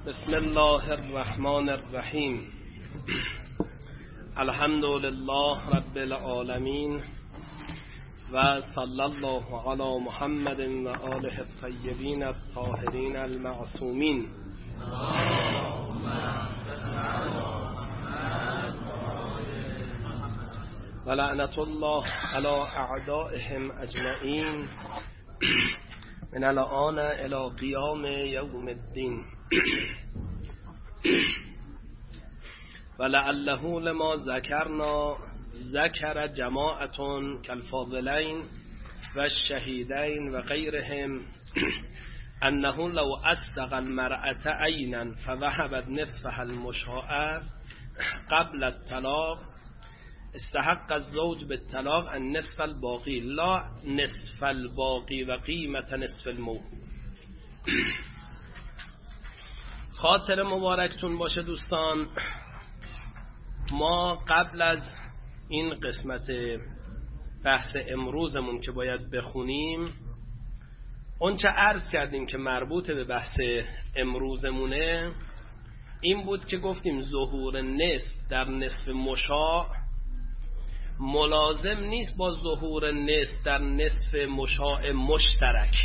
بسم الله الرحمن الرحیم. الحمد لله رب العالمین و صلی الله علی محمد و آله الطیبین الطاهرین المعصومین. و لعنت الله علی اعدائهم اجمعین من الآن الی قیام یوم الدین. ولعله لما ذکرنا ذکر جماعة كالفاضلین و الشهیدین و غیرهم انه لو اصدق المرأة عینا فوهبت نصفها المشاع قبل الطلاق استحق الزوج بالطلاق النصف الباقی لا نصف الباقی و قیمت نصف الموهوب. خاطر مبارکتون باشه دوستان. ما قبل از این قسمت بحث امروزمون که باید بخونیم، اون چه عرض کردیم که مربوط به بحث امروزمونه این بود که گفتیم ظهور نصف در نصف مشاع ملازم نیست با ظهور نصف در نصف مشاع مشترک.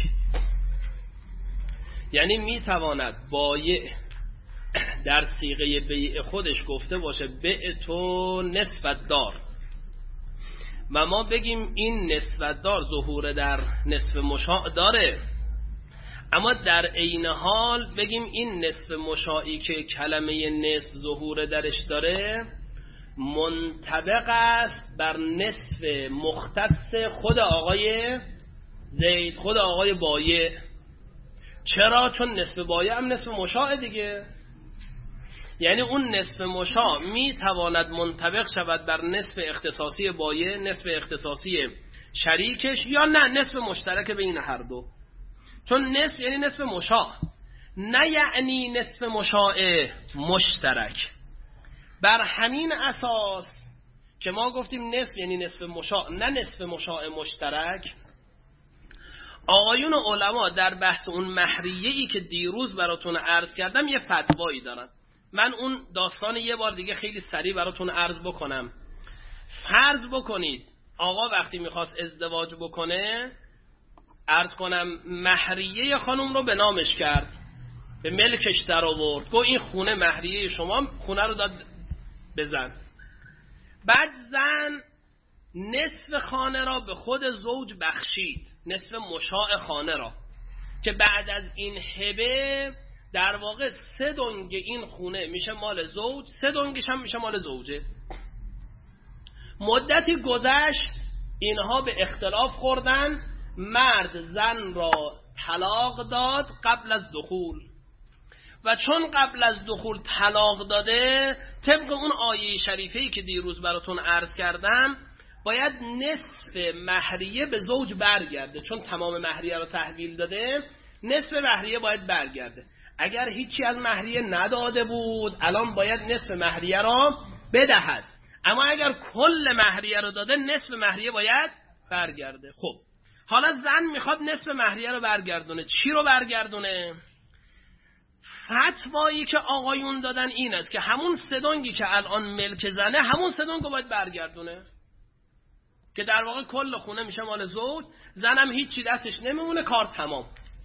یعنی میتواند بایع در صیغه بیع خودش گفته باشه بیع تو نصف دار و ما بگیم این نصف دار ظهور در نصف مشاع داره، اما در عین حال بگیم این نصف مشاعی که کلمه نصف ظهور درش داره منطبق است بر نصف مختص خود آقای زید، خود آقای بایع. چرا؟ چون نصف بایع هم نصف مشاع دیگه. یعنی اون نصف مشاع می تواند منطبق شود بر نصف اختصاصی بایع، نصف اختصاصی شریکش، یا نه نصف مشترک بین هر دو. چون نصف یعنی نصف مشاع، نه یعنی نصف مشاع مشترک. بر همین اساس که ما گفتیم نصف یعنی نصف مشاع نه نصف مشاع مشترک، آقایون علما در بحث اون مهریه‌ای که دیروز براتون عرض کردم یه فتوایی دارن. من اون داستان یه بار دیگه خیلی سریع براتون عرض بکنم. فرض بکنید آقا وقتی میخواست ازدواج بکنه، عرض کنم مهریه خانم رو به نامش کرد، به ملکش در آورد، گفت این خونه مهریه شما، خونه رو داد به زن. بعد زن نصف خانه را به خود زوج بخشید، نصف مشاع خانه را، که بعد از این هبه در واقع 3 دنگ این خونه میشه مال زوج، 3 دنگش هم میشه مال زوجه. مدتی گذشت، اینها به اختلاف خوردن، مرد زن را طلاق داد قبل از دخول، و چون قبل از دخول طلاق داده، طبق اون آیه شریفه‌ای که دیروز براتون عرض کردم باید نصف مهریه به زوج برگرده. چون تمام مهریه رو تحویل داده، نصف مهریه باید برگرده. اگر هیچی از مهریه نداده بود الان باید نصف مهریه را بدهد، اما اگر کل مهریه رو داده نصف مهریه باید برگرده. خب حالا زن میخواد نصف مهریه رو برگردونه. چی رو برگردونه؟ فتوایی که آقایون دادن این است که همون 3 دنگی که الان ملک زنه، همون 3 دنگ رو باید برگردونه، که در واقع کل خونه میشه مال زوج، زنم هیچی دستش نمیمونه، کار تمام.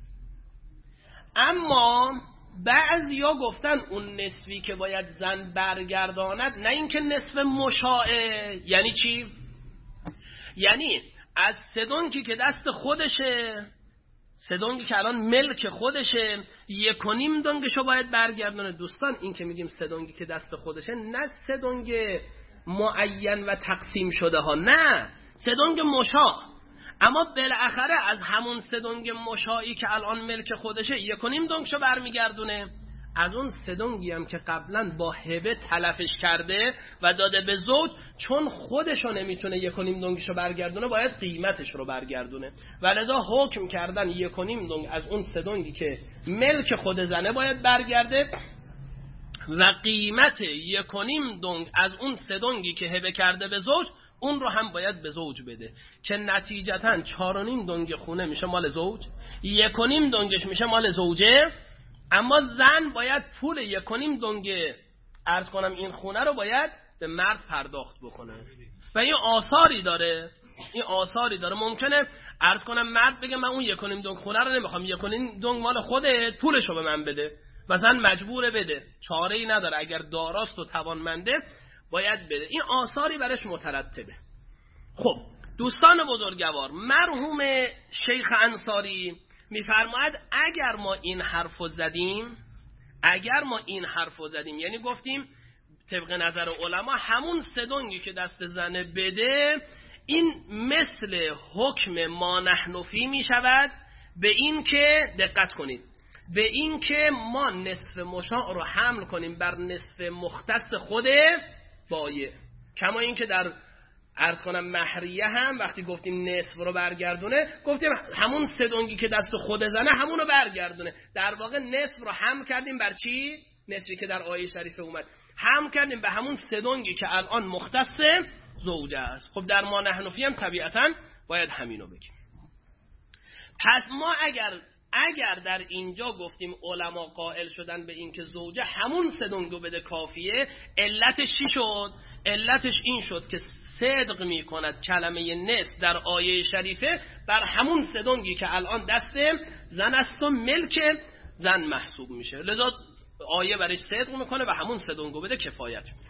اما بعضیا گفتن اون نصفی که باید زن برگرداند نه اینکه نصف مشاعه. یعنی چی؟ یعنی از 3 دنگی که دست خودشه، 3 دنگی که الان ملک خودشه، 1.5 دنگشو باید برگردونه. دوستان این که میگیم 3 دنگی که دست خودشه، نه 3 دنگ معین و تقسیم شده ها، نه 3 دنگ مشاع. اما بالاخره از همون 3 دنگ مشاعی که الان ملک خودشه 1.5 دنگشو برمیگردونه. از اون 3 دنگی هم که قبلا با هبه تلفش کرده و داده به زوج، چون خودشو نمیتونه 1.5 دنگشو برگردونه باید قیمتش رو برگردونه، ولذا حکم کردن 1.5 دنگ از اون 3 دنگی که ملک خود زنه باید برگرده و قیمت 1.5 دنگ از اون 3 دنگی که هبه کرده به زوج اون رو هم باید به زوج بده، که نتیجتاً 4.5 دنگ خونه میشه مال زوج، 1.5 دنگش میشه مال زوجه، اما زن باید پول 1.5 دنگ عرض کنم این خونه رو باید به مرد پرداخت بکنه و این آثاری داره. ممکنه عرض کنم مرد بگه من اون 1.5 دنگ خونه رو نمیخوام، 1.5 دنگ مال خودت، پولشو به من بده و زن مجبوره بده، چاره ای نداره، اگر داراست و توانمنده باید بده. این آثاری برش مترتبه. خب دوستان بزرگوار، مرحوم شیخ انصاری میفرماید اگر ما این حرفو زدیم یعنی گفتیم طبق نظر علما همون 3 دنگی که دست زنه بده، این مثل حکم ما نحن فی می شود، به این که دقت کنید، به این که ما نصف مشاع رو حمل کنیم بر نصف مختص خود بایع. کما این که در عرض کنم مهریه هم وقتی گفتیم نصف رو برگردونه، گفتیم همون 3 دنگی که دست خود زنه همون رو برگردونه. در واقع نصف رو حمل کردیم بر چی؟ نصفی که در آیه شریفه اومد حمل کردیم به همون 3 دنگی که الان مختص زوجه است. خب در ما نحن فی هم طبیعتاً باید همینو بگیم. پس ما اگر در اینجا گفتیم علما قائل شدن به این که زوجه همون 3 دنگو بده کافیه، علتش چی شد؟ علتش این شد که صدق می کند کلمه نصف در آیه شریفه بر همون 3 دنگی که الان دست زن است و ملک زن محسوب میشه، لذا آیه برش صدق میکنه و همون 3 دنگو بده کفایت میکنه.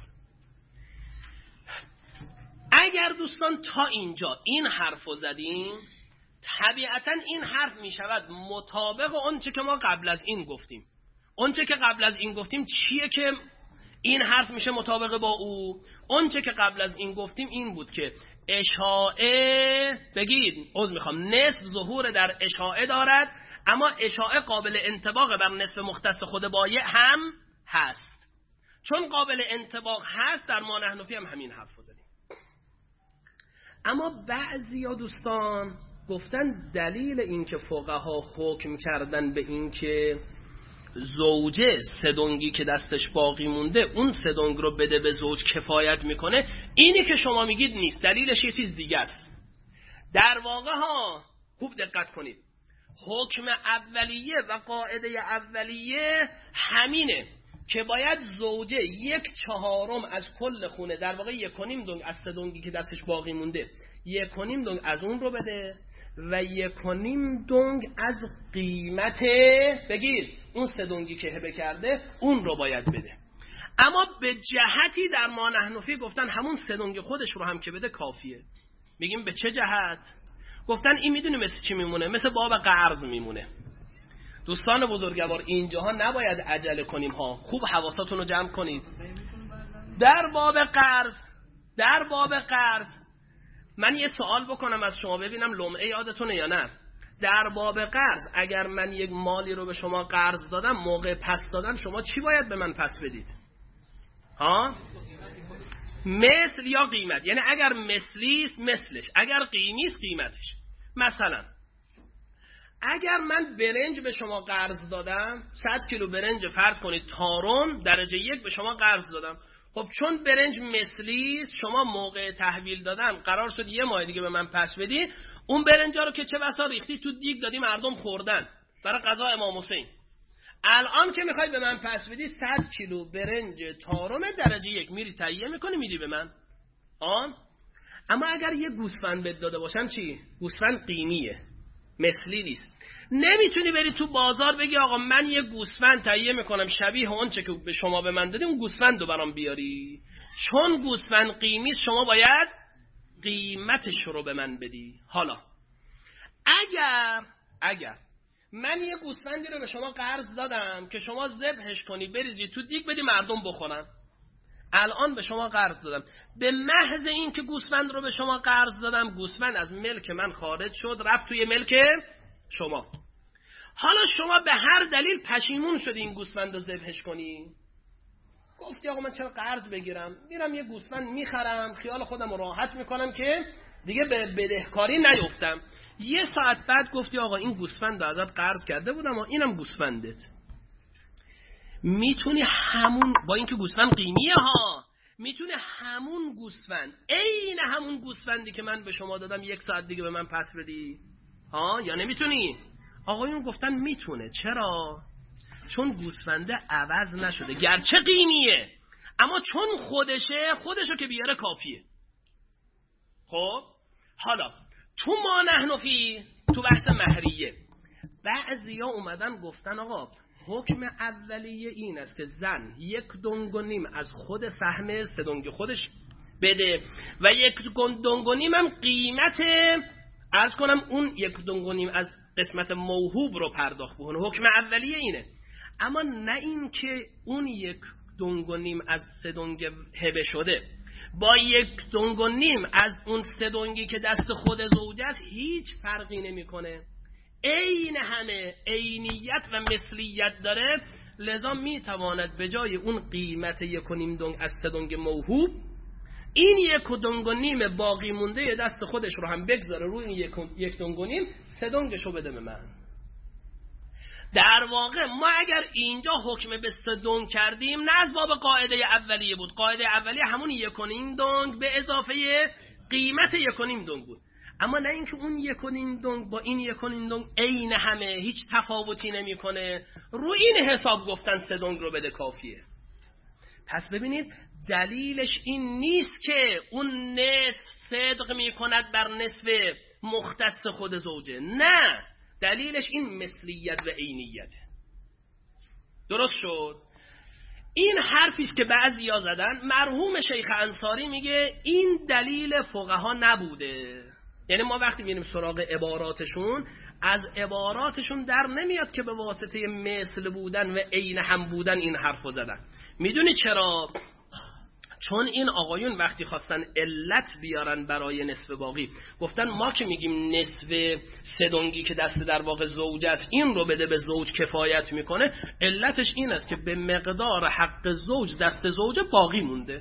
اگر دوستان تا اینجا این حرفو زدیم، طبیعتا این حرف می شود مطابق اونچه که ما قبل از این گفتیم. اونچه که قبل از این گفتیم چیه که این حرف میشه مطابق با او؟ اونچه که قبل از این گفتیم این بود که اشاعه، بگید نصف ظهور در اشاعه دارد، اما اشاعه قابل انطباق بر نصف مختص خود بایع هم هست. چون قابل انطباق هست در ما نحن فی هم همین حرف زدیم. اما بعضیا دوستان گفتن دلیل این که فقها حکم کردن به این که زوجه 3 دنگی که دستش باقی مونده اون 3 دنگ رو بده به زوج کفایت میکنه، اینی که شما میگید نیست، دلیلش یه چیز دیگه است. در واقع خوب دقت کنید، حکم اولیه و قاعده اولیه همینه که باید زوجه 1/4 از کل خونه، در واقع 1.5 دنگ از 3 دنگی که دستش باقی مونده 1.5 دنگ از اون رو بده و 1.5 دنگ از قیمت، بگیر اون 3 دنگی که هبه کرده اون رو باید بده. اما به جهتی در ما نحن فی گفتن همون 3 دنگ خودش رو هم که بده کافیه. میگیم به چه جهت؟ گفتن این میدونی مثل چی میمونه؟ مثل باب قرض میمونه. دوستان بزرگوار اینجاها نباید عجله کنیم خوب حواساتون رو جمع کنید. در باب قرض من یه سوال بکنم از شما ببینم لمعه یادتونه یا نه. در باب قرض اگر من یک مالی رو به شما قرض دادم، موقع پس دادن شما چی باید به من پس بدید؟ مثل یا قیمت. یعنی اگر مثلیست مثلش، اگر قیمیست قیمتش. مثلا اگر من برنج به شما قرض دادم، 100 کیلو برنج فرض کنید تارم درجه 1 به شما قرض دادم، خب چون برنج مثلیست شما موقع تحویل دادن قرار شد 1 ماه دیگه به من پس بدی، اون برنجا رو که چه بسا ریختی تو دیگ دادی مردم خوردن برای قضا امام حسین، الان که میخوای به من پس بدی 100 کیلو برنج تارم درجه 1 میری تهیه میکنی میدی به من. اما اگر یه گوسفند بد داده باشم چی؟ گوسفند قیمیه، مثلی نیست. نمیتونی بری تو بازار بگی آقا من یه گوسفند تهیه میکنم شبیه اون چه که به شما به من دادی، اون گوسفند رو برام بیاری. چون گوسفند قیمیست شما باید قیمتش رو به من بدی. حالا اگر من یه گوسفندی رو به شما قرض دادم که شما ذبحش کنی بریزی تو دیگ بدی مردم بخورن، الان به شما قرض دادم، به محض این که گوسفند رو به شما قرض دادم گوسفند از ملک من خارج شد رفت توی ملک شما. حالا شما به هر دلیل پشیمون شدی این گوسفند رو ذبحش کنی، گفتی آقا من چرا قرض بگیرم، میرم یه گوسفند میخرم خیال خودم رو راحت میکنم که دیگه به بدهکاری نیفتم. 1 ساعت بعد گفتی آقا این گوسفند رو ازت قرض کرده بودم و اینم گوسفندت. میتونی همون، با اینکه گوسفند قیمیه میتونه همون گوسفند، عین همون گوسفندی که من به شما دادم 1 ساعت دیگه به من پس بدی یا نمیتونی؟ آقایون گفتن میتونه. چرا؟ چون گوسفنده عوض نشده، گرچه قیمیه اما چون خودشو که بیاره کافیه. خب حالا تو ما نحن فی، تو بحث مهریه، بعضیا اومدن گفتن آقا حکم اولیه این است که زن 1.5 دنگ از خود سهم 3 دنگ خودش بده و 1.5 دنگ هم قیمت، عرض کنم اون 1.5 دنگ از قسمت موهوب رو پرداخت بکنه. حکم اولیه اینه. اما نه این که اون 1.5 دنگ از 3 دنگ هبه شده با 1.5 دنگ از اون 3 دنگی که دست خود زوج است هیچ فرقی نمیکنه، عین همه عینیت و مثلیت داره. لذا میتواند به جای اون قیمت 1.5 دنگ از 3 دنگ موهوب این 1.5 دنگ باقی مونده دست خودش رو هم بگذاره روی این 1.5 دنگ، 3 دنگشو بده به من. در واقع ما اگر اینجا حکم به 3 دنگ کردیم نه از باب قاعده اولیه بود، قاعده اولیه همون 1.5 دنگ به اضافه قیمت 1.5 دنگ بود. اما نه اینکه اون 1.5 دنگ با این 1.5 دنگ عین همه، هیچ تفاوتی نمیکنه، رو این حساب گفتن 3 دنگ رو بده کافیه. پس ببینید دلیلش این نیست که اون نصف صدق میکند بر نصف مختص خود زوجه، نه، دلیلش این مثلیت و عینیته. درست شد؟ این حرفیست که بعضیا زدن. مرحوم شیخ انصاری میگه این دلیل فقها نبوده. یعنی ما وقتی میریم سراغ عباراتشون، از عباراتشون در نمیاد که به واسطه مثل بودن و عین هم بودن این حرفو زدن. میدونی چرا؟ چون این آقایون وقتی خواستن علت بیارن برای نصف باقی، گفتن ما که میگیم نصف 3 دنگی که دست در واقع زوج است این رو بده به زوج کفایت میکنه، علتش این است که به مقدار حق زوج دست زوج باقی مونده.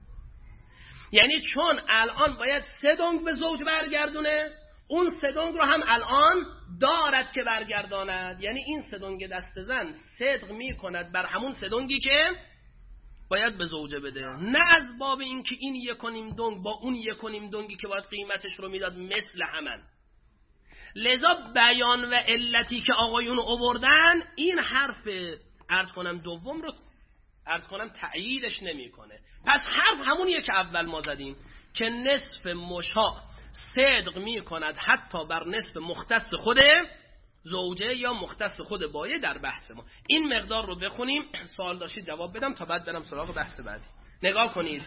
یعنی چون الان باید 3 دنگ به زوج برگردونه، اون 3 دنگ رو هم الان دارد که برگرداند. یعنی این 3 دنگ دست زن صدق میکند بر همون 3 دنگی که باید به زوجه بده، نه از باب این که این 1.5 دنگ با اون 1.5 دنگی که باید قیمتش رو میداد مثل همن. لذا بیان و علتی که آقایون آوردن این حرف عرض کنم دوم رو عرض کنم تأییدش نمیکنه. پس حرف همونیه که اول ما زدیم که نصف مشاع صدق میکند حتی بر نصف مختص خود زوجه یا مختص خود بایه در بحث ما. این مقدار رو بخونیم، سوال داشتید جواب بدم تا بعد برم سراغ بحث بعدی. نگاه کنید.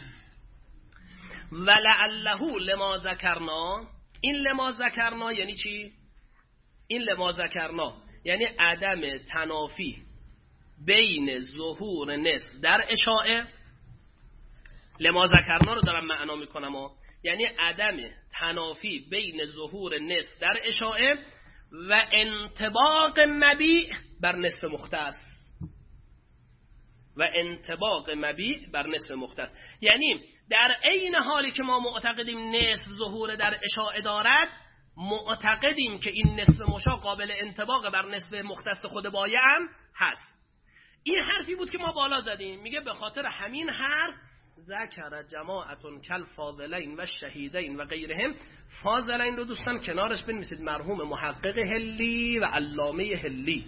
ولعله لما ذکرنا، این لما ذکرنا یعنی چی؟ این لما ذکرنا یعنی عدم تنافی بین ظهور نصف در اشاعه. لما ذکرنا رو دارم معنا میکنم یعنی عدم تنافی بین ظهور نصف در اشاعه و انطباق مبیع بر نصف مختص. و انطباق مبیع بر نصف مختص یعنی در عین حالی که ما معتقدیم نصف ظهور در اشاعه دارد، معتقدیم که این نصف مشاع قابل انطباق بر نصف مختص خود بایه هم هست. این حرفی بود که ما بالا زدیم. میگه به خاطر همین حرف ذکر جماعتون کل فاضلین و شهیدین و غیرهم. فاضلین رو دوستان کنارش بنویسید، مرحوم محقق هلی و علامه هلی.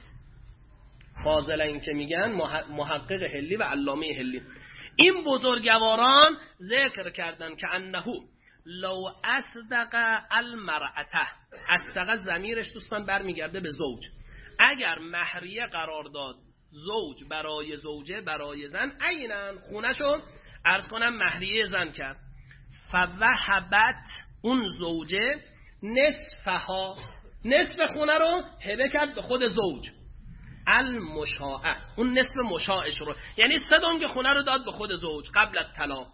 فاضلین که میگن محقق هلی و علامه هلی. این بزرگواران ذکر کردن که انه لو اصدق المرأته، اصدق ضمیرش دوستان برمیگرده به زوج. اگر مهریه قرار داد زوج برای زوجه برای زن، عیناً خونه‌شو عرض کنم مهریه زن کرد، فوهبت اون زوجه نصفها، نصف خونه رو هبه کرد به خود زوج، المشاعه اون نصف مشاعش رو، یعنی 3 دنگ خونه رو داد به خود زوج قبل الطلاق.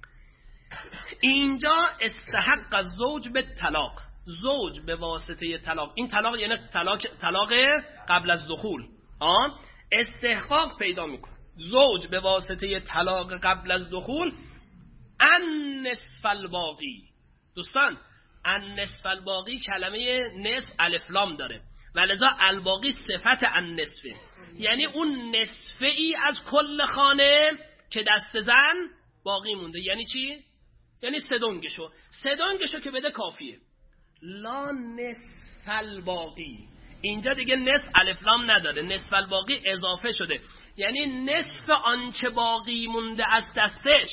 اینجا استحق از زوج به طلاق، زوج به واسطه طلاق، این طلاق یعنی طلاق قبل از دخول، استحقاق پیدا میکنه. زوج به واسطه طلاق قبل از دخول ان نصف الباقی. دوستان ان نصف الباقی کلمه نصف الف لام داره و لذا الباقی صفت ان نصفه، یعنی اون نصفه ای از کل خانه که دست زن باقی مونده. یعنی چی؟ یعنی 3 دنگشو که بده کافیه. لا نصف الباقی، اینجا دیگه نصف الف لام نداره، نصف الباقی اضافه شده، یعنی نصف آنچه باقی مونده از دستش.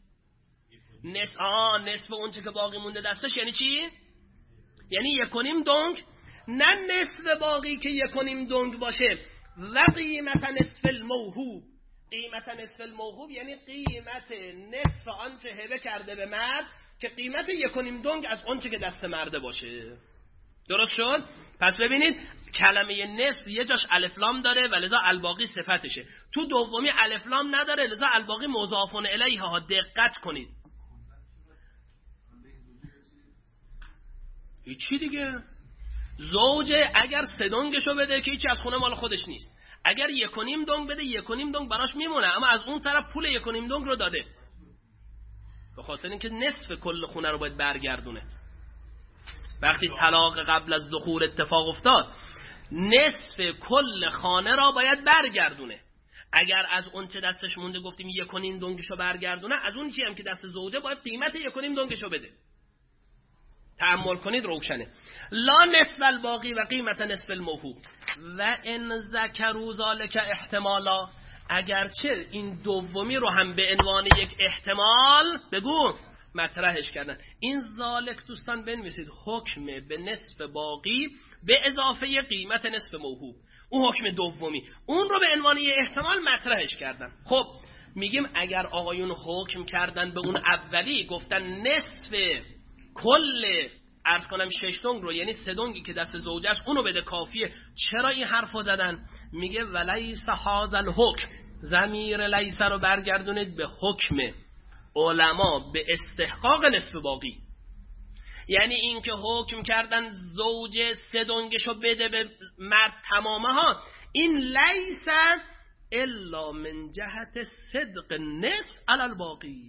نصف اونچه که باقی مونده دستش یعنی چی؟ یعنی 1.5 دنگ، نه نصف باقی که 1.5 دنگ باشه. و قیمت نصف الموهوب، قیمت نصف الموهوب یعنی قیمت نصف آنچه هبه کرده به مرد که قیمت 1.5 دنگ از آنچه که دست مرده باشه. درست شد؟ پس ببینید کلمه نصف یه جاش الف لام داره و لذا الباقی صفتشه، تو دومی الف لام نداره لذا الباقی مضاف الیه ها. دقت کنید. هیچی دیگه. زوجه اگر 3 دنگشو بده که هیچی از خونه مال خودش نیست، اگر 1.5 دنگ بده 1.5 دنگ براش میمونه، اما از اون طرف پول 1.5 دنگ رو داده، به خاطر اینکه نصف کل خونه رو باید برگردونه. وقتی طلاق قبل از دخول اتفاق افتاد نصف کل خانه را باید برگردونه. اگر از اون چه دستش مونده گفتیم 1.5 دنگشو برگردونه، از اون چی هم که دست زوجه باید قیمت 1.5 دنگشو بده. تأمل کنید روشنه. لا نصف الباقی و قیمت نصف الموهوب و ان ذکروا ذلک احتمالا، اگرچه این دومی رو هم به عنوان یک احتمال بگو مطرحش کردن. این ذالک دوستان بنویسید حکم به نصف باقی به اضافه قیمت نصف موهوب، اون حکم دومی، اون رو به عنوان یک احتمال مطرحش کردن. خب میگیم اگر آقایون حکم کردن به اون اولی، گفتن نصف کل عرض کنم 6 دنگ رو، یعنی 3 دنگی که دست زوجه است اونو بده کافیه، چرا این حرفو زدن؟ میگه ولیس هذا الحکم، ضمیر لیس رو برگردونید به حکم علما به استحقاق نصف باقی، یعنی این که حکم کردن زوجه 3 دنگشو بده به مرد تمامه ها، این لیس الا من جهت صدق نصف علی الباقی.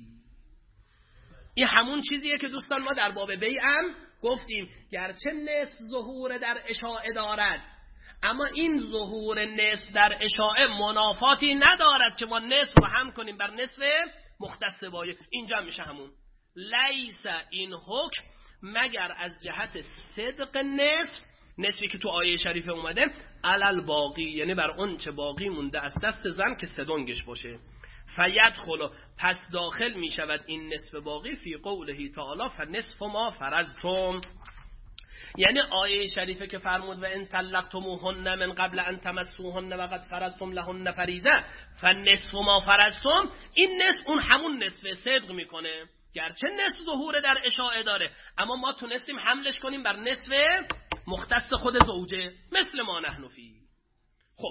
این همون چیزیه که دوستان ما در باب بیعم گفتیم، گرچه نصف ظهور در اشاعه دارد، اما این ظهور نصف در اشاعه منافاتی ندارد که ما نصف رو هم کنیم بر نصف مختص بایه. اینجا میشه همون لیس این حکم مگر از جهت صدق نصفی که تو آیه شریفه اومده علل باقی، یعنی بر اون چه باقی مونده از دست زن که 3 دنگش باشه. فیدخل، پس داخل می شود این نصف باقی فی قوله تعالی فنصف ما فرضتم، یعنی آیه شریفه که فرمود و ان طلقتموهن من قبل ان تمسوهن و قد فرضتم لهن فریضه فنصف ما فرضتم، این نصف اون همون نصف صدق میکنه، گرچه نصف ظهور در اشاعه داره اما ما تونستیم حملش کنیم بر نصف مختص خود زوجه مثل ما نحن فی. خب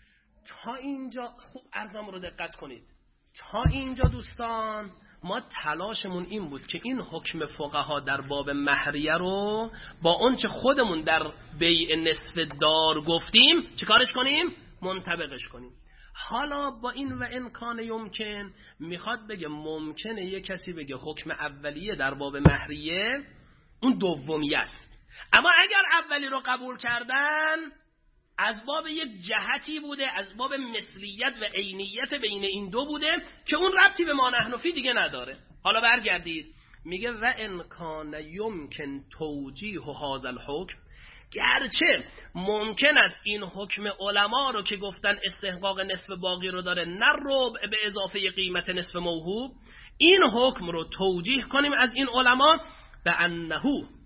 تا اینجا خوب عرضم رو دقت کنید، تا اینجا دوستان ما تلاشمون این بود که این حکم فقها در باب مهریه رو با اون چه خودمون در بیع نصف دار گفتیم چیکارش کنیم؟ منطبقش کنیم. حالا با این و امکان یمکن میخواد بگه ممکنه یه کسی بگه حکم اولیه در باب مهریه اون دومی است، اما اگر اولی رو قبول کردن از باب یک جهتی بوده، از باب مثلیت و عینیت بین این دو بوده که اون ربطی به ما نحن فی دیگه نداره. حالا برگردید میگه و امکان یمکن توجیه هذا الحکم، گرچه ممکن است این حکم علما رو که گفتن استحقاق نصف باقی رو داره نه ربع به اضافه قیمت نصف موهوب، این حکم رو توجیه کنیم از این علما به انه،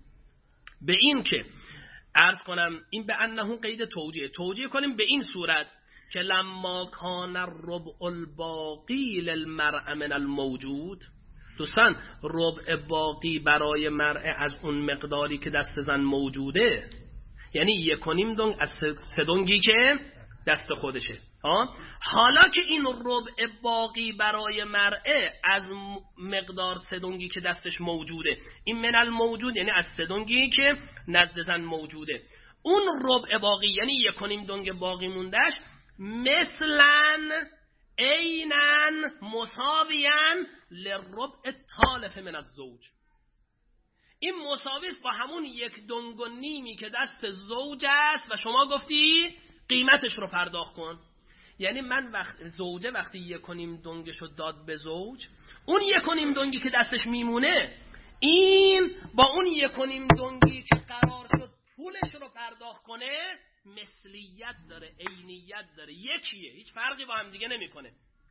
به این که عرض کنم این به انه قید توجیه کنیم به این صورت که لما کان الربع الباقی للمرء من الموجود، دوستان ربع باقی برای مرء از اون مقداری که دست زن موجوده، یعنی 1.5 دنگ از 3 دنگی که دست خودشه. حالا که این ربع باقی برای مرء از مقدار 3 دنگی که دستش موجوده، این من الموجود یعنی از 3 دنگی که نزد زن موجوده، اون ربع باقی یعنی 1.5 دنگ باقی موندهش مثلا عیناً مساویاً للربع التالف من الزوج، این مساوی است با همون 1.5 دنگ که دست زوج است و شما گفتی قیمتش رو پرداخت کن. یعنی من زوجه وقتی 1.5 دنگشو داد به زوج، اون 1.5 دنگی که دستش میمونه این با اون 1.5 دنگی که قرار شد پولش رو پرداخت کنه مثلیت داره، عینیت داره، یکیه، هیچ فرقی با هم دیگه نمیکنه.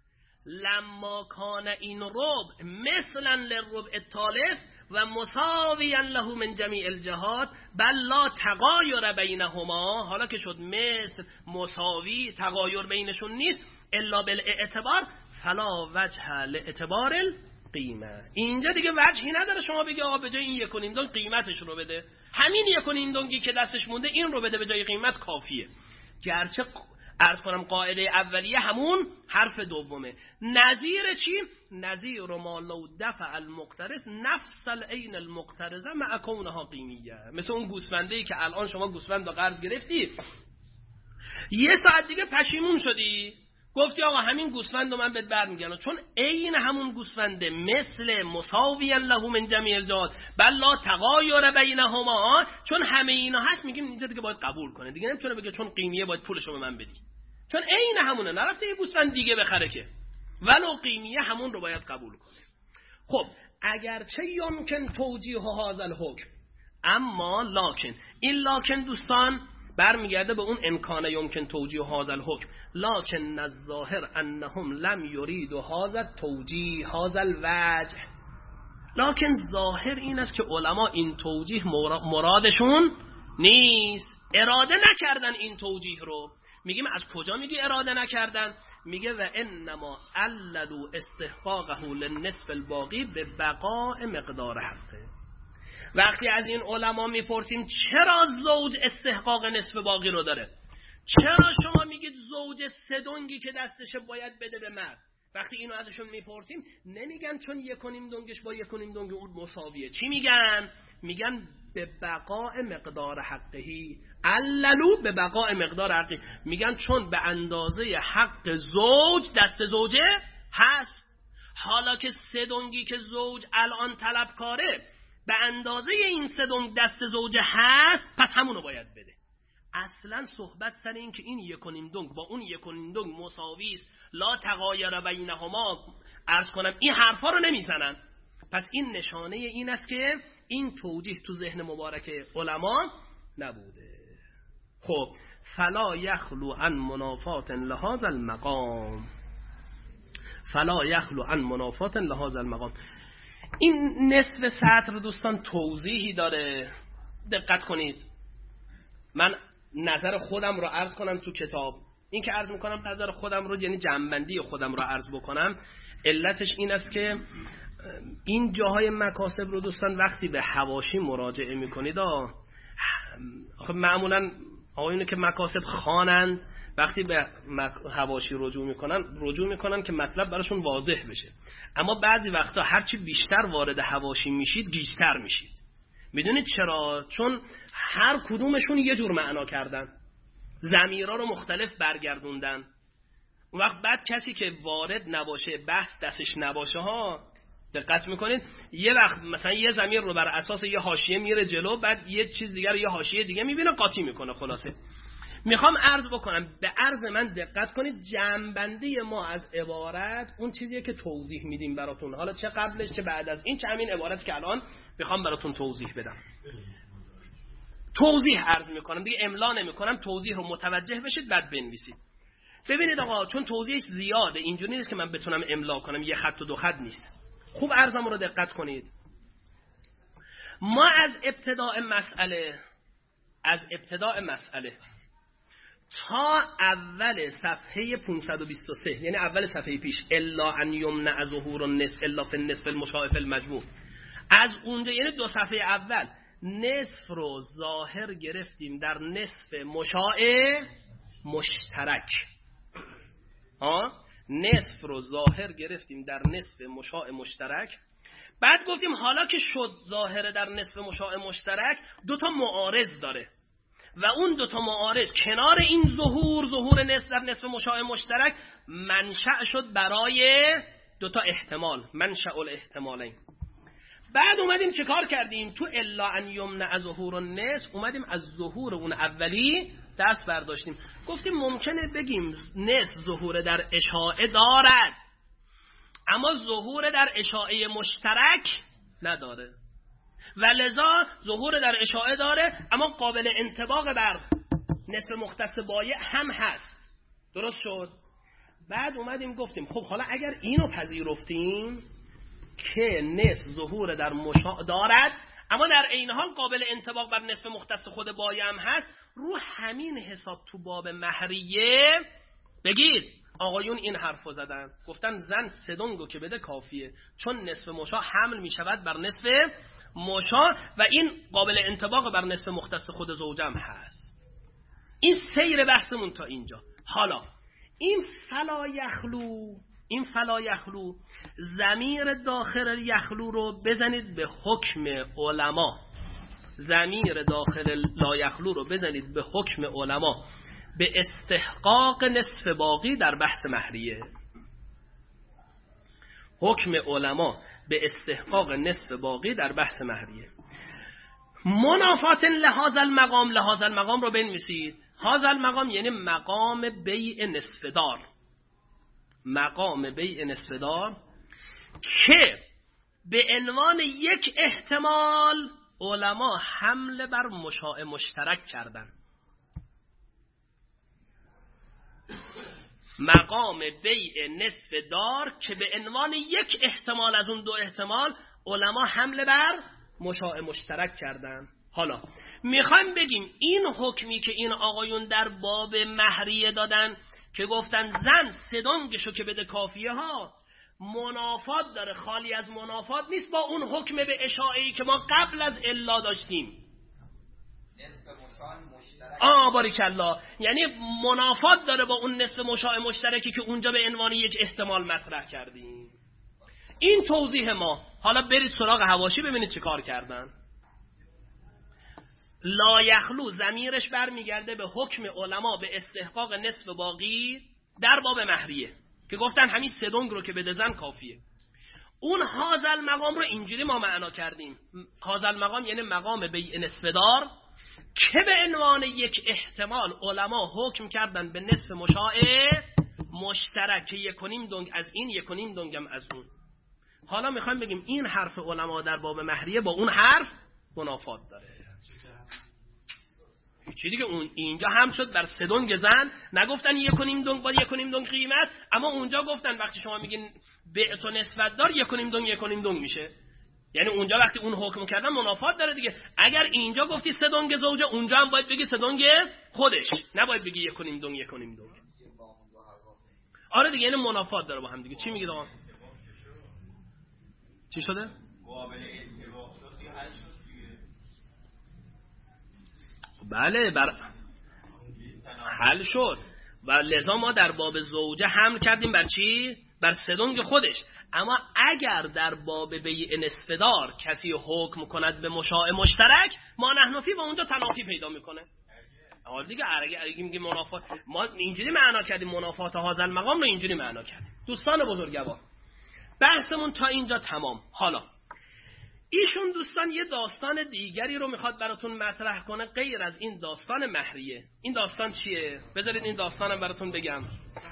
لما کان این ربع مثلا للربع الثالث و مساویا له من جمیع الجهات بل لا تغایر بینهما، حالا که شد مثل مساوی، تغایر بینشون نیست، الا بالاعتبار فلا وجه لاعتبار القیمه. اینجا دیگه وجهی نداره شما بگی آقا به جای این 1.5 دنگ قیمتش رو بده، همین 1.5 دنگی که دستش مونده این رو بده به جای قیمت کافیه. گرچه عرض کنم قاعده اولیه همون حرف دومه. نظیر چی؟ نظیر ما لو دفع المقترض نفس العین المقترضه مع کونها قیمیه. مثل اون گوسفندی که الان شما گوسفند با قرض گرفتی، یه ساعت دیگه پشیمون شدی، گفتی آقا همین گوسفند رو من بهت برمیگردم، چون عین همون گوسفنده، مثل مساویا له من جمیع الجهات بل لا تغایر بینهما، چون همه اینا هست، میگیم اینجا دیگه باید قبول کنه، دیگه نمیتونه بگه چون قیمیه باید پولشو به من بدی، چون عین همونه، نرفته یه گوسفند دیگه بخره که، ولو قیمیه همون رو باید قبول کنه. خب اگرچه یمکن توجیه هذا الحکم، اما لکن، این لکن دوستان برمیگرده به اون امکان یمکن توجیه هذا الحکم، لکن الظاهر انهم لم یریدوا هذا التوجیه هذا الوجه. لکن ظاهر این است که علما این توجیه مرادشون نیست، اراده نکردن این توجیه رو. میگیم از کجا میگی اراده نکردن؟ میگه و انما عللوا استحقاقه للنصف الباقی به بقاء مقدار حقه. وقتی از این علما میپرسیم چرا زوج استحقاق نصف باقی رو داره، چرا شما میگید زوج سدونگی که دستشه باید بده به مرد، وقتی اینو ازشون میپرسیم نمیگن چون 1.5 دنگش با 1.5 دنگ اون مساویه. چی میگن؟ میگن به بقاء مقدار حقهی، عللو به بقاء مقدار حقی، میگن چون به اندازه حق زوج دست زوجه هست. حالا که 3 دنگی که زوج الان طلبکاره به اندازه این 3 دنگ دست زوجه هست، پس همونو باید بده. اصلا صحبت سر این که این 1.5 دنگ با اون 1.5 دنگ مساوی است، لا تغایر بینهما، عرض کنم این حرفا رو نمیزنن. پس این نشانه این است که این توجیه تو ذهن مبارک علما نبوده. خب فلا یخلو عن منافات لهذا المقام، فلا یخلو عن منافات لهذا المقام. این نصف سطر دوستان توضیحی داره، دقت کنید. من نظر خودم رو عرض کنم تو کتاب، این که عرض میکنم نظر خودم رو یعنی جنبندی خودم رو عرض بکنم، علتش این است که این جاهای مکاسب رو دوستان وقتی به حواشی مراجعه میکنید، خب معمولا آقایونی که مکاسب خوانند وقتی به حواشی رجوع میکنن که مطلب براشون واضح بشه، اما بعضی وقتا هرچی بیشتر وارد حواشی میشید گیج‌تر میشید. میدونید چرا؟ چون هر کدومشون یه جور معنا کردن، ضمیرها رو مختلف برگردوندن. اون وقت بعد کسی که وارد نباشه، بحث دستش نباشه ها، دقت میکنید یه وقت مثلا یه ضمیر رو بر اساس یه حاشیه میره جلو، بعد یه چیز دیگر یه حاشیه دیگه میبینه قاطی میکنه. خلاصه میخوام عرض بکنم، به عرض من دقت کنید، جمع‌بندی ما از عبارت اون چیزیه که توضیح میدیم براتون، حالا چه قبلش چه بعد از این، چه همین عبارت که الان میخوام براتون توضیح بدم. توضیح عرض میکنم دیگه، املا نمیکنم، توضیح رو متوجه بشید بعد بنویسید. ببینید آقا، چون توضیحش زیاده اینجوری نیست که من بتونم املا کنم، یه خط و 2 خط نیست. خوب عرضم رو دقت کنید. ما از ابتداء مسئله تا اول صفحه 523، یعنی اول صفحه پیش، الا ان یمنع ظهور النصف الا فی النصف المشاع فی المجموع، از اونجا یعنی 2 صفحه اول نصف رو ظاهر گرفتیم در نصف مشاع مشترک. نصف رو ظاهر گرفتیم در نصف مشاع مشترک. بعد گفتیم حالا که شد ظاهر در نصف مشاع مشترک، 2 تا معارض داره و اون 2 تا معارض کنار این ظهور نصف در نصف مشاع مشترک منشأ شد برای 2 تا احتمال، منشأ الاحتمالین. بعد اومدیم چه کار کردیم؟ تو الا ان یمنع ظهور النصف اومدیم از ظهور اون اولی دست برداشتیم، گفتیم ممکنه بگیم نصف ظهور در اشاعه دارد اما ظهور در اشاعه مشترک نداره، و لذا ظهور در اشاعه داره اما قابل انطباق بر نصف مختص بایع هم هست. درست شد؟ بعد اومدیم گفتیم خب حالا اگر اینو پذیرفتیم که نصف ظهور در مشاع دارد اما در عین حال قابل انطباق بر نصف مختص خود بایع هم هست، رو همین حساب تو باب مهریه بگید آقایون این حرفو زدن، گفتن زن سدونگو که بده کافیه، چون نصف مشاع حمل می شود بر نصف مشاع و این قابل انطباق بر نصف مختص خود زوجم هست. این سیر بحثمون تا اینجا. حالا این فلا یخلو ضمیر داخل یخلو رو بزنید به حکم علما، ضمیر داخل لا یخلو رو بزنید به حکم علما به استحقاق نصف باقی در بحث مهریه. حکم علما به استحقاق نصف باقی در بحث مهریه. منافات لحاظ المقام رو بنویسید. هذا المقام یعنی مقام بیع نصف دار، مقام بیع نصف دار که به عنوان یک احتمال علما حمل بر مشاع مشترک کردن. مقام بیع نصف دار که به عنوان یک احتمال از اون دو احتمال علما حمل بر مشاع مشترک کردن. حالا میخوایم بگیم این حکمی که این آقایون در باب مهریه دادن که گفتن زن سدانگشو که بده کافیه ها، منافات داره، خالی از منافات نیست با اون حکم به اشاعه‌ای که ما قبل از الا داشتیم. باریکالله، یعنی منافات داره با اون نصف مشاع مشترکی که اونجا به عنوان یک احتمال مطرح کردیم. این توضیح ما. حالا برید سراغ حواشی ببینید چه کار کردن. لا یخلو ضمیرش برمیگرده به حکم علما به استحقاق نصف باقی در باب مهریه که گفتن همین سدونگ رو که بده زن کافیه. اون هازل مقام رو اینجوری ما معنا کردیم. هازل مقام یعنی مقام بیع نصف دار که به عنوان یک احتمال علما حکم کردن به نصف مشاع مشترک که 1.5 دنگ از این 1.5 دنگم از اون. حالا میخوایم بگیم این حرف علما در باب مهریه با اون حرف منافات داره. چی دیگه اون اینجا هم شد بر سدونگ زن، نگفتن 1.5 دنگ با 1.5 دنگ قیمت، اما اونجا گفتن وقتی شما میگین بیع و نسبت دار 1.5 دنگ 1.5 دنگ میشه. یعنی اونجا وقتی اون حکم کردن منافات داره دیگه. اگر اینجا گفتی سدونگ زوجه اونجا هم باید بگی سدونگ خودش، نباید بگی 1.5 دنگ 1.5 دنگ. آره دیگه، یعنی منافات داره با هم دیگه. چی میگید آقا؟ چی شده؟ بله حل شد و لذا ما در باب زوجه حمل کردیم بر چی؟ بر سدونگ خودش. اما اگر در باب بیع نصف دار کسی حکم کند به مشاع مشترک، ما نحنفی با اونجا تنافی پیدا میکنه. حالا دیگه اگه میگیم منافات، ما اینجوری معنا کردیم منافات هازل مقام رو اینجوری معنا کردیم. دوستان بزرگوار بحثمون تا اینجا تمام. حالا ایشون دوستان یه داستان دیگری رو میخواد براتون مطرح کنه غیر از این داستان مهریه. این داستان چیه؟ بذارید این داستانم براتون بگم.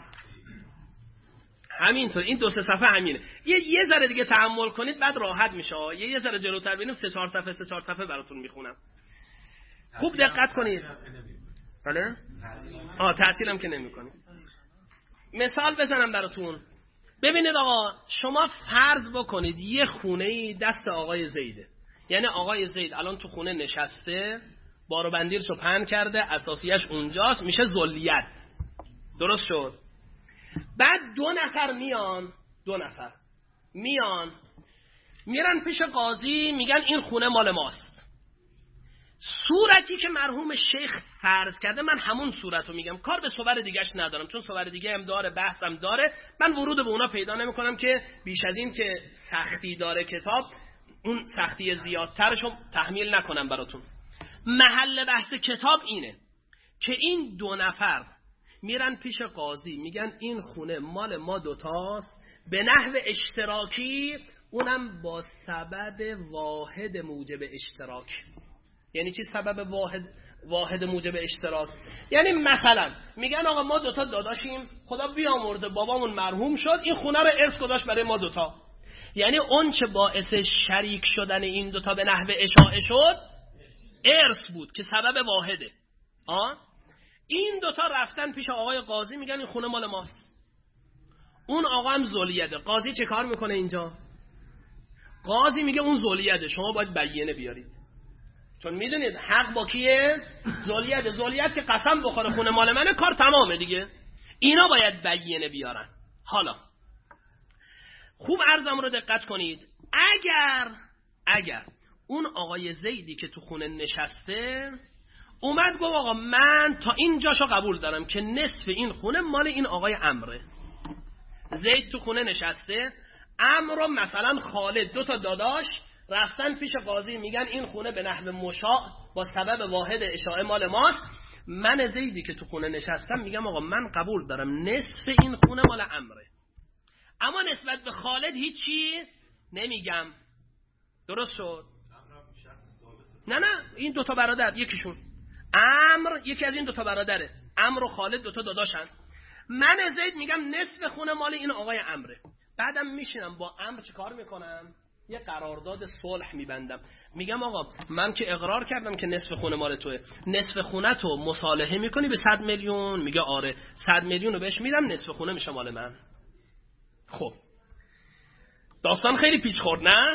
همینطور این 2-3 صفحه همینه. یه ذره دیگه تحمل کنید بعد راحت میشه. یه ذره جلوتر ببینیم 3-4 صفحه براتون میخونم. خوب دقت کنید. بله؟ تعطیلم که نمی‌کنید. مثال بزنم براتون. ببینید آقا، شما فرض بکنید یه خونه‌ای دست آقای زیده. یعنی آقای زید الان تو خونه نشسته، بار و بندیرشو پهن کرده، اساسیش اونجاست، میشه ذلیت. درست شد؟ بعد 2 نفر میرن پیش قاضی، میگن این خونه مال ماست. صورتی که مرحوم شیخ فرض کرده، من همون صورت رو میگم، کار به صور دیگهش ندارم، چون صور دیگه هم داره، بحثم داره، من ورود به اونا پیدا نمی کنم که بیش از این که سختی داره کتاب، اون سختی زیادترشو تحمیل نکنم براتون. محل بحث کتاب اینه که این 2 نفر میرن پیش قاضی، میگن این خونه مال ما 2 تاست به نحو اشتراکی، اونم با سبب واحد موجب اشتراک. یعنی چی سبب واحد موجب اشتراک؟ یعنی مثلا میگن آقا ما 2 تا داداشیم، خدا بیامرزه بابامون مرحوم شد، این خونه رو ارث گذاشت برای ما 2 تا. یعنی اون چه باعث شریک شدن این 2 تا به نحو اشاعه شد ارث بود که سبب واحده. این دوتا رفتن پیش آقای قاضی، میگن این خونه مال ماست. اون آقا هم ذولیده. قاضی چه کار میکنه اینجا؟ قاضی میگه اون ذولیده، شما باید بیانه بیارید. چون میدونید حق با کیه؟ ذولیده. ذولیت که قسم بخوره خونه مال منه، کار تمامه دیگه. اینا باید بیانه بیارن. حالا خوب عرضم رو دقت کنید. اگر اون آقای زیدی که تو خونه نشسته اومد گفت آقا من تا این جاشو قبول دارم که نصف این خونه مال این آقای عمره. زید تو خونه نشسته، عمرو مثلا خالد دو تا داداش رفتن پیش قاضی، میگن این خونه به نحو مشاع با سبب واحد اشاعه مال ماست. من زیدی که تو خونه نشستم میگم آقا من قبول دارم نصف این خونه مال عمره، اما نسبت به خالد هیچی نمیگم. درست شد؟ نه این دوتا برادر، یکیشون عمرو، یکی از این دوتا برادره، عمرو و خالد دوتا داداشن. من زید میگم نصف خونه مال این آقای عمره. بعدم میشینم با عمرو چه کار میکنم؟ یه قرارداد صلح میبندم. میگم آقا من که اقرار کردم که نصف خونه مال توه، نصف خونه تو مصالحه میکنی به 100 میلیون؟ میگه آره. 100 میلیون رو بهش میدم، نصف خونه میشه مال من. خب داستان خیلی پیچ خورد نه؟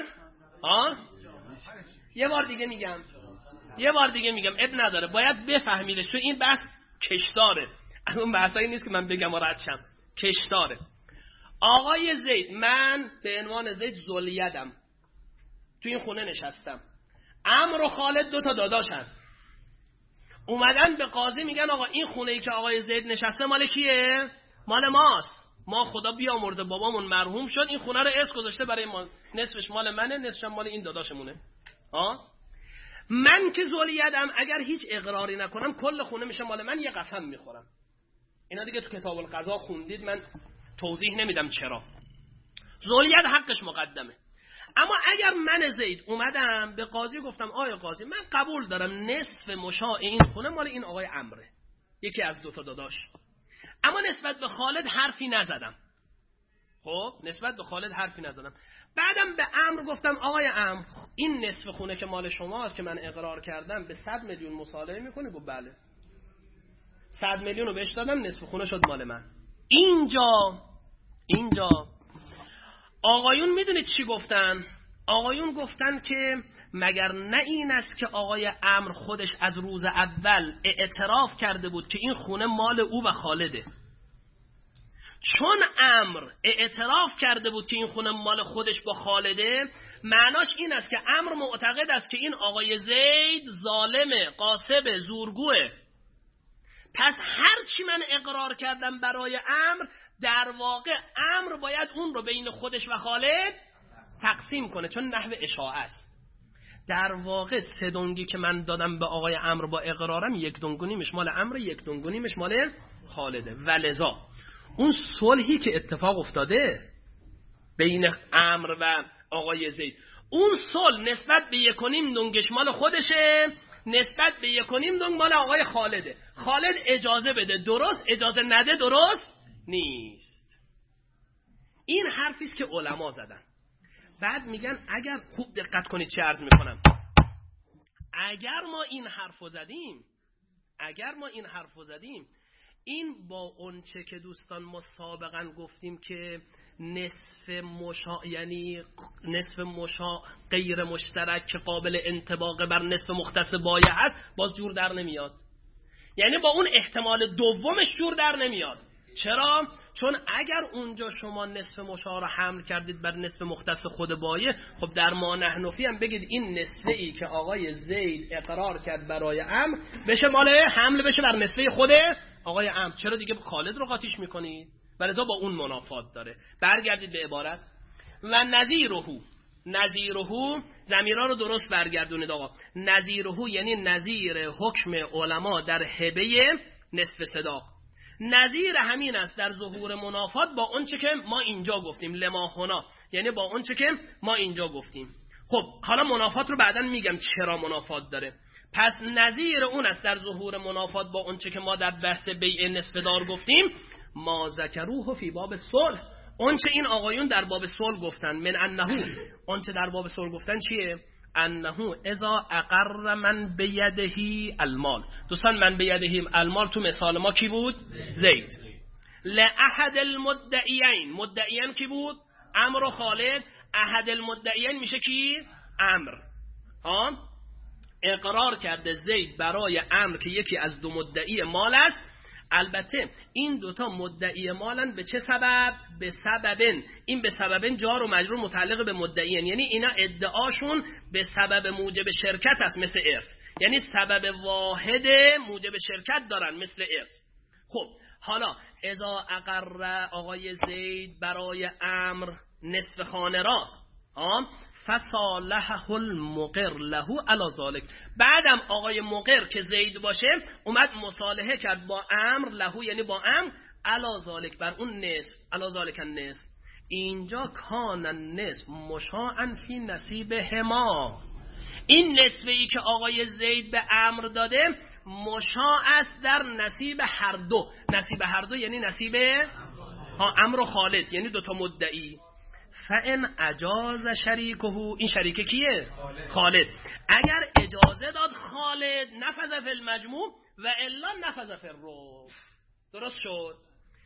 یه بار دیگه میگم اب نداره، باید بفهمیده، چون این بحث کشداره. اون بحثایی نیست که من بگم و رد شم، کشداره. آقای زید، من به عنوان زید ذولیدم، تو این خونه نشستم، عمرو و خالد دو تا داداشن، اومدن به قاضی میگن آقا این خونه‌ای که آقای زید نشسته مال کیه؟ مال ماست. ما خدا بیامرزه بابامون مرحوم شد، این خونه رو ارث گذاشته برای ما، نصفش مال منه، نصفش مال این داداشمونه. من که ذولیدم اگر هیچ اقراری نکنم کل خونه میشه مال من، یه قسم میخورم. اینا دیگه تو کتاب القضا خوندید، من توضیح نمیدم چرا. ذولیت حقش مقدمه. اما اگر من زید اومدم به قاضی گفتم آقای قاضی من قبول دارم نصف مشاع این خونه مال این آقای عمره، یکی از دوتا داداش، اما نسبت به خالد حرفی نزدم. بعدم به عمرو گفتم آقای عمرو این نصف خونه که مال شماست که من اقرار کردم به 100 میلیون مصالحه میکنی؟ گفت بله. 100 میلیون رو بهش دادم، نصف خونه شد مال من. اینجا آقایون میدونید چی گفتن؟ آقایون گفتن که مگر نه این است که آقای عمرو خودش از روز اول اعتراف کرده بود که این خونه مال او و خالده. چون عمرو اعتراف کرده بود که این خونه مال خودش با خالده، معناش این است که عمرو معتقد است که این آقای زید ظالمه، غاصب، زورگوه. پس هر چی من اقرار کردم برای عمرو، در واقع عمرو باید اون رو بین خودش و خالد تقسیم کنه، چون نحو اشاعه است. در واقع 3 دنگی که من دادم به آقای عمرو با اقرارم، 1 دنگونیمش مال عمرو، 1 دنگونیمش مال خالده. ولذا اون صلحی که اتفاق افتاده بین عمرو و آقای زید، اون صلح نسبت به 1.5 دنگش مال خودشه، نسبت به 1.5 دنگ مال آقای خالده. خالد اجازه بده درست، اجازه نده درست نیست. این حرفیست که علما زدن. بعد میگن اگر خوب دقت کنید چه عرض میکنم، اگر ما این حرفو زدیم این با اونچه که دوستان ما سابقا گفتیم که نصف مشاع، یعنی نصف مشاع غیر مشترک که قابل انطباق بر نصف مختص بایع هست، باز جور در نمیاد. یعنی با اون احتمال دومش جور در نمیاد. چرا؟ چون اگر اونجا شما نصف مشاع رو حمل کردید بر نصف مختص خود بایع، خب در ما نحنفی هم بگید این نصفه ای که آقای زید اقرار کرد برای عمرو بشه مال حمل بشه بر نصفه خود آقای عمرو. چرا دیگه خالد رو قاطیش میکنید؟ ولذا با اون منافات داره. برگردید به عبارت و نظیرهو ضمیرها رو درست برگردونید آقا. نظیرهو یعنی نظیر حکم علما در هبه نصف صداق. نظیر همین است در ظهور منافات با اونچه که ما اینجا گفتیم، لما هنا، یعنی با اونچه که ما اینجا گفتیم. خب حالا منافات رو بعداً میگم چرا منافات داره. پس نظیر اون است در ظهور منافات با اونچه که ما در بحث بیع نصف دار گفتیم، ما ذکروه فی باب صلح، اونچه این آقایون در باب صلح گفتن. من انه، اونچه در باب صلح گفتن چیه؟ انه اذا اقر من بیدهی المال. دوستان من بیدهی المال تو مثال ما کی بود؟ زید. لأحد المدعیین، مدعیین کی بود؟ عمر و خالد. احد المدعیین میشه کی؟ عمر. اقرار کرده زید برای عمر که یکی از دو مدعی مال است. البته این دوتا مدعی مالن به چه سبب؟ به سببن. این به سببن جار و مجرور متعلق به مدعیین، یعنی اینا ادعاشون به سبب موجب شرکت است، مثل ارث. یعنی سبب واحد موجب شرکت دارن، مثل ارث. خب حالا اذا اقر آقای زید برای عمر نصف خانه را، فصالحه المقر له علی ذلک. بعدم آقای مقر که زید باشه اومد مصالحه کرد با عمر له، یعنی با عمر، علی ذلک بر اون نصف، علی ذلک النصف. اینجا کان النصف مشاعا فی نصیبهما. این نصفی ای که آقای زید به عمر داده مشاع است در نصیب هر دو. نصیب هر دو یعنی نصیب عمر و خالد، یعنی دوتا مدعی. فان اجاز شریکه، این شریکه کیه؟ خالد. اگر اجازه داد خالد نفذ فی المجموع و الا نفذ فی الربع. درست شد؟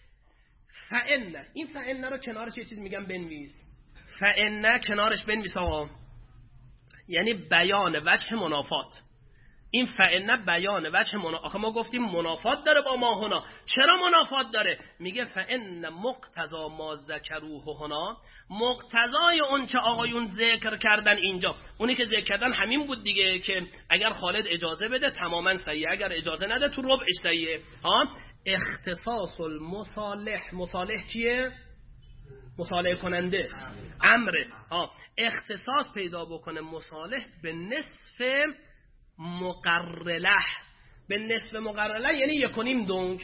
فان، این فان رو کنارش یه چیز میگم بنویس. فان کنارش بنویس آقا، یعنی بیان وجه منافات. این فان بیان وجه منافات. آخه ما گفتیم منافات داره با ما هنا. چرا منافات داره؟ میگه فان مقتضا ما ذکروه هنا، مقتضای اون چه آقایون ذکر کردن اینجا، اونی که ذکر کردن همین بود دیگه، که اگر خالد اجازه بده تماما صحیحه، اگر اجازه نده تو ربعش صحیحه. اختصاص المصالح، مصالح کیه؟ مصالحه کننده، امره. اختصاص پیدا بکنه مصالح به نصف مقرله. به نصف مقرله یعنی 1.5 دنگ.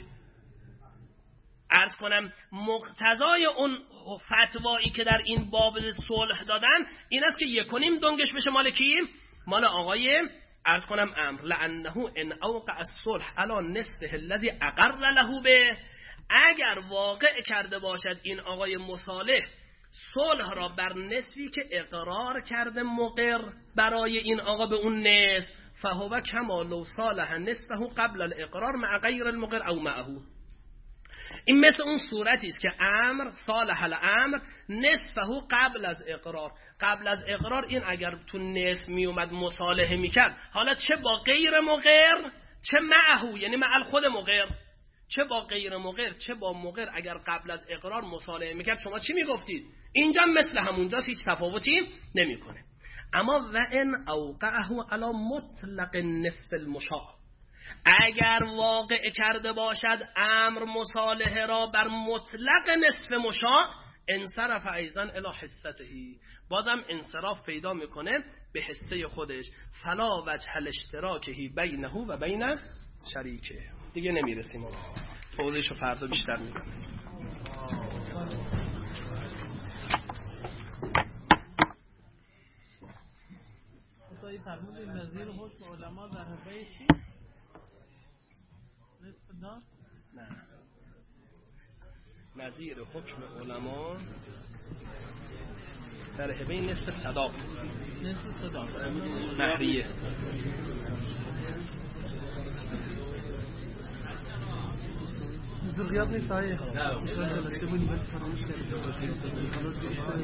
عرض کنم مقتضای اون فتوایی که در این باب صلح دادن این است که 1.5 دنگش بشه مال کی؟ مال آقای عرض کنم امر. لانه ان اوقع الصلح علی نصفه الذی اقر له به، اگر واقع کرده باشد این آقای مصالح صلح را بر نصفی که اقرار کرده مقر برای این آقا به اون نصف، فهو کما لو صالح نصفه قبل الاقرار مع غیر المقر او معه. این مثل اون صورتی است که امر صالح الامر نصفه قبل از اقرار. قبل از اقرار این اگر تو نصف می اومد مصالحه میکرد، حالا چه با غیر مقر چه معه، یعنی مع خود مقر، چه با غیر مقر چه با مقر، اگر قبل از اقرار مصالحه میکرد شما چی میگفتید؟ اینجا مثل همونجاست، هیچ تفاوتی نمیکنه. اما و ان اوقعه علی مطلق نصف المشاع، اگر واقع کرده باشد امر مصالحه را بر مطلق نصف مشاع، انصرف ایضا الی حصته، بازم انصراف پیدا میکنه به حصه خودش. فلا وجه الاشتراک بینه و بین شریکه. دیگه نمیرسیم آقا، توضیحشو فردا بیشتر میگم. مثلا فرمود نظیر حکم علما در حبه چی؟ نصف دار؟ نه، نظیر حکم علما در حبه نصف صداق. نصف صداق مهریه. غیاب نیست آیه جلسه بودی ولی فراموش کردیم خلاص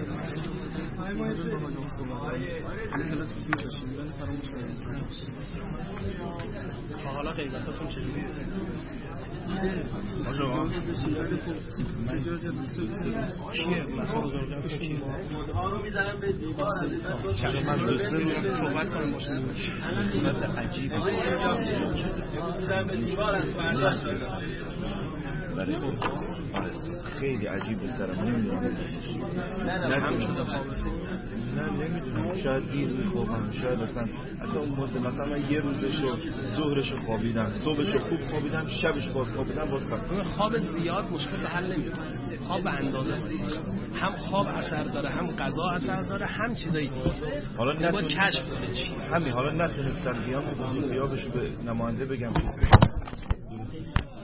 حالا قیمتاتون چجوریه؟ چیه؟ مسئول بزرگم چیه؟ ها رو میزنم به دیوار چقدر من دوسته صحبت کنم باشم قیمت عجیبه میزنم به دیوار از برداشت برای خیلی عجیب سرم نمیدونم نمیدونم، شاید دیر میخوابم، شاید اصلا اون مدت مثلا من یه روزشو ظهرشو خوابیدم، صبحشو خوب خوابیدم، شبش باز خوابیدم، باز خوابیدم. خواب زیاد مشکل به حل نمیکنه، خواب به اندازه هم خواب اثر داره، هم غذا اثر داره، هم چیزایی دیگه. حالا باید کشف کنه چی همین، حالا نتونستم بیام غیابشو به نماینده بگم